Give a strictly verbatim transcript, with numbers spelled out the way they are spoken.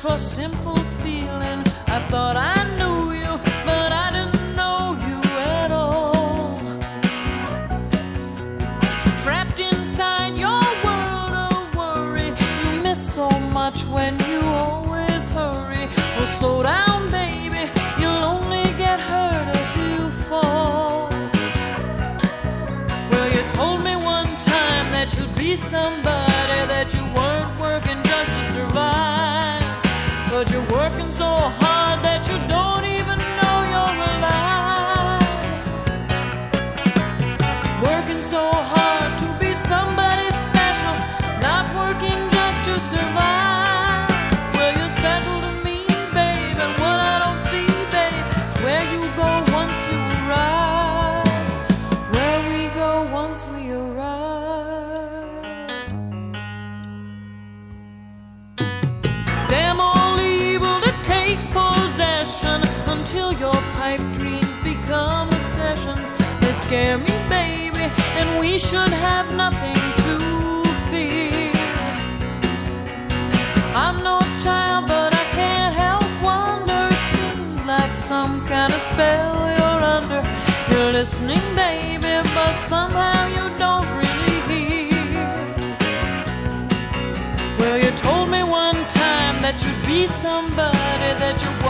for simple feeling. I thought I knew you, but I didn't know you at all. Trapped inside your world of worry, you miss so much when you always hurry. Well, slow down, baby, you'll only get hurt if you fall. Well, you told me one time that you'd be somebody, that you weren't working just to survive, but you're working so hard that you don't even know you're alive. Working so hard to be somebody special, not working just to survive. Well, you're special to me, babe, and what I don't see, babe, is where you go once you arrive. Where we go once we arrive. Damn all evil that takes possession until your pipe dreams become obsessions. They scare me, baby, and we should have nothing to fear. I'm no child, but I can't help wonder. It seems like some kind of spell you're under. You're listening, baby, but somehow you don't really hear. Well, you told me one time that you'd be somebody, that you